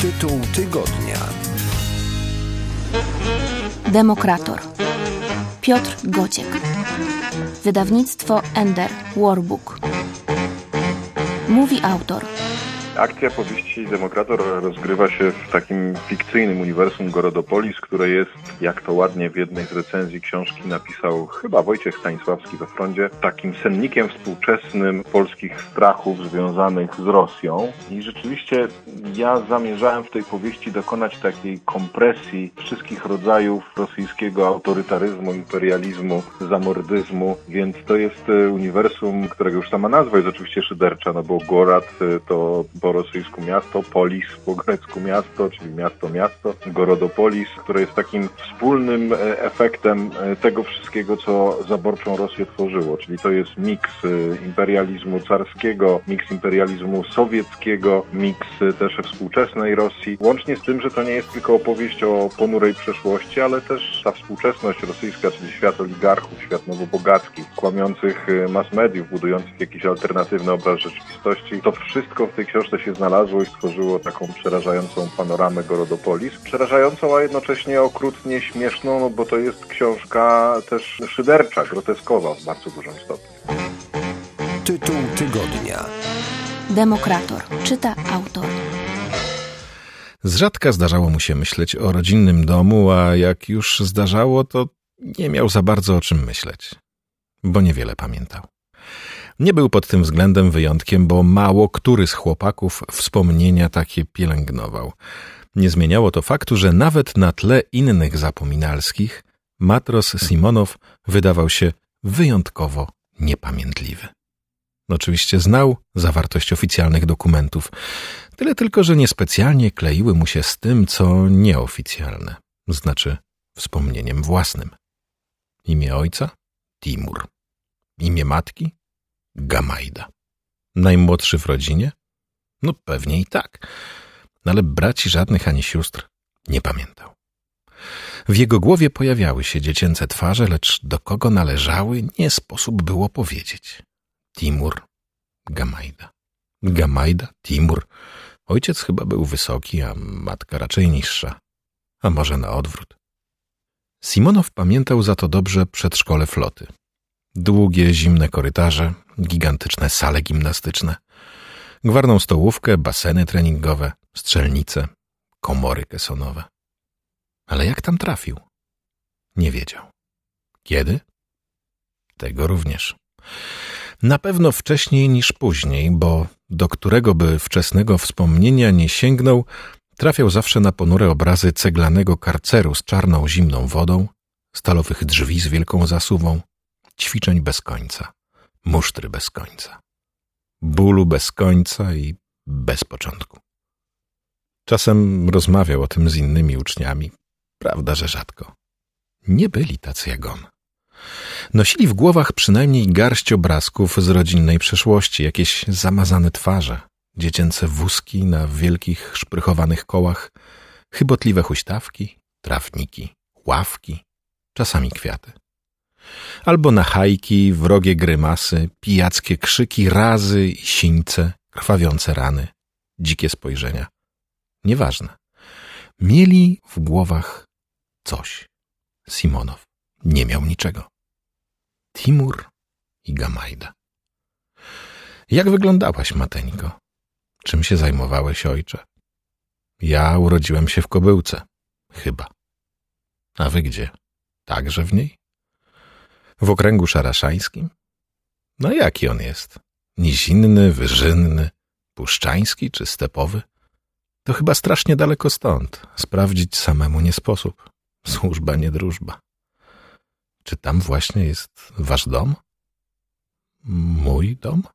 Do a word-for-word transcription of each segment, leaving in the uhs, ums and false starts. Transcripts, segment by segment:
Tytuł tygodnia. Demokrator. Piotr Gociek. Wydawnictwo Ender Warbook. Mówi autor. Akcja powieści Demokrator rozgrywa się w takim fikcyjnym uniwersum Gorodopolis, które jest, jak to ładnie w jednej z recenzji książki napisał chyba Wojciech Stanisławski we Frondzie, takim sennikiem współczesnym polskich strachów związanych z Rosją. I rzeczywiście ja zamierzałem w tej powieści dokonać takiej kompresji wszystkich rodzajów rosyjskiego autorytaryzmu, imperializmu, zamordyzmu, więc to jest uniwersum, którego już sama nazwa jest oczywiście szydercza, no bo Gorad to po rosyjsku miasto, polis po grecku miasto, czyli miasto, miasto, Gorodopolis, które jest takim wspólnym efektem tego wszystkiego, co zaborczą Rosję tworzyło, czyli to jest miks imperializmu carskiego, miks imperializmu sowieckiego, miks też współczesnej Rosji, łącznie z tym, że to nie jest tylko opowieść o ponurej przeszłości, ale też ta współczesność rosyjska, czyli świat oligarchów, świat nowobogacki, kłamiących mass mediów, budujących jakiś alternatywny obraz rzeczywistości. To wszystko w tej książce się znalazło i stworzyło taką przerażającą panoramę Gorodopolis. Przerażającą, a jednocześnie okrutnie śmieszną, no bo to jest książka też szydercza, groteskowa w bardzo dużym stopniu. Tytuł tygodnia. Demokrator. Czyta autor. Z rzadka zdarzało mu się myśleć o rodzinnym domu, a jak już zdarzało, to nie miał za bardzo o czym myśleć, bo niewiele pamiętał. Nie był pod tym względem wyjątkiem, bo mało który z chłopaków wspomnienia takie pielęgnował. Nie zmieniało to faktu, że nawet na tle innych zapominalskich Matros Simonow wydawał się wyjątkowo niepamiętliwy. Oczywiście znał zawartość oficjalnych dokumentów, tyle tylko, że niespecjalnie kleiły mu się z tym, co nieoficjalne, znaczy wspomnieniem własnym. Imię ojca? Timur. Imię matki? Gamajda. Najmłodszy w rodzinie? No pewnie i tak, ale braci żadnych ani sióstr nie pamiętał. W jego głowie pojawiały się dziecięce twarze, lecz do kogo należały nie sposób było powiedzieć. Timur, Gamajda. Gamajda, Timur. Ojciec chyba był wysoki, a matka raczej niższa. A może na odwrót. Simonow pamiętał za to dobrze przedszkole floty. Długie, zimne korytarze, gigantyczne sale gimnastyczne, gwarną stołówkę, baseny treningowe, strzelnice, komory kesonowe. Ale jak tam trafił? Nie wiedział. Kiedy? Tego również. Na pewno wcześniej niż później, bo do którego by wczesnego wspomnienia nie sięgnął, trafiał zawsze na ponure obrazy ceglanego karceru z czarną, zimną wodą, stalowych drzwi z wielką zasuwą, ćwiczeń bez końca, musztry bez końca, bólu bez końca i bez początku. Czasem rozmawiał o tym z innymi uczniami, prawda, że rzadko. Nie byli tacy jak on. Nosili w głowach przynajmniej garść obrazków z rodzinnej przeszłości, jakieś zamazane twarze, dziecięce wózki na wielkich szprychowanych kołach, chybotliwe huśtawki, trawniki, ławki, czasami kwiaty. Albo nachajki, wrogie grymasy, pijackie krzyki, razy i sińce, krwawiące rany, dzikie spojrzenia. Nieważne. Mieli w głowach coś. Simonow nie miał niczego. Timur i Gamajda. Jak wyglądałaś, mateńko? Czym się zajmowałeś, ojcze? Ja urodziłem się w Kobyłce. Chyba. A wy gdzie? Także w niej? W okręgu szaraszańskim? No jaki on jest? Nizinny, wyżynny, puszczański czy stepowy? To chyba strasznie daleko stąd. Sprawdzić samemu nie sposób. Służba nie dróżba. Czy tam właśnie jest wasz dom? Mój dom?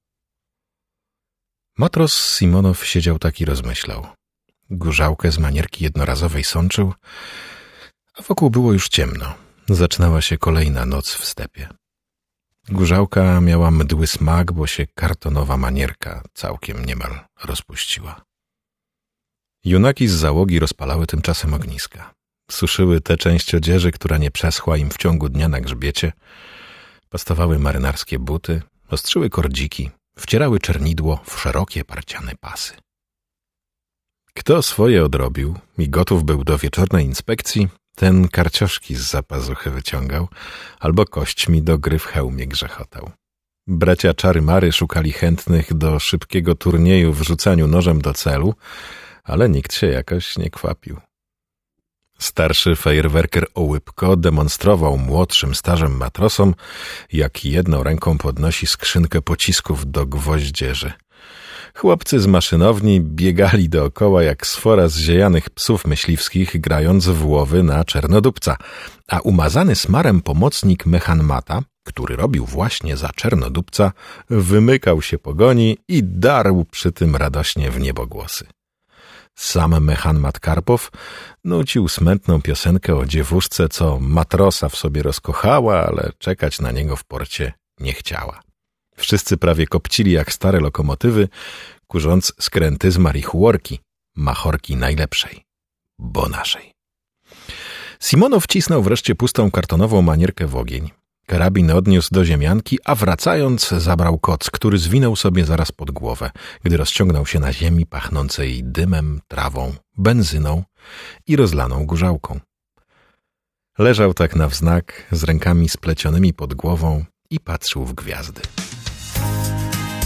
Matros Simonow siedział tak i rozmyślał. Gorzałkę z manierki jednorazowej sączył, a wokół było już ciemno. Zaczynała się kolejna noc w stepie. Gorzałka miała mdły smak, bo się kartonowa manierka całkiem niemal rozpuściła. Junaki z załogi rozpalały tymczasem ogniska. Suszyły tę część odzieży, która nie przeschła im w ciągu dnia na grzbiecie, pastowały marynarskie buty, ostrzyły kordziki, wcierały czernidło w szerokie, parciane pasy. Kto swoje odrobił i gotów był do wieczornej inspekcji, ten karcioszki z zapazuchy wyciągał albo kośćmi do gry w hełmie grzechotał. Bracia Czary-Mary szukali chętnych do szybkiego turnieju w rzucaniu nożem do celu, ale nikt się jakoś nie kwapił. Starszy fajerwerker Ołypko demonstrował młodszym starzym matrosom, jak jedną ręką podnosi skrzynkę pocisków do gwoździerzy. Chłopcy z maszynowni biegali dookoła jak sfora zziejanych psów myśliwskich, grając w łowy na czernodupca, a umazany smarem pomocnik mechanmata, który robił właśnie za czernodupca, wymykał się pogoni i darł przy tym radośnie w niebogłosy. Sam mechanmat Karpow nucił smętną piosenkę o dziewuszce, co matrosa w sobie rozkochała, ale czekać na niego w porcie nie chciała. Wszyscy prawie kopcili jak stare lokomotywy, kurząc skręty z marihuorki, machorki najlepszej, bo naszej. Simonow wcisnął wreszcie pustą kartonową manierkę w ogień. Karabin odniósł do ziemianki, a wracając zabrał koc, który zwinął sobie zaraz pod głowę, gdy rozciągnął się na ziemi pachnącej dymem, trawą, benzyną i rozlaną górzałką. Leżał tak na wznak, z rękami splecionymi pod głową i patrzył w gwiazdy.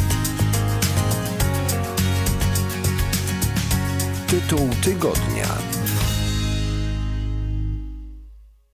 Tytuł tygodnia.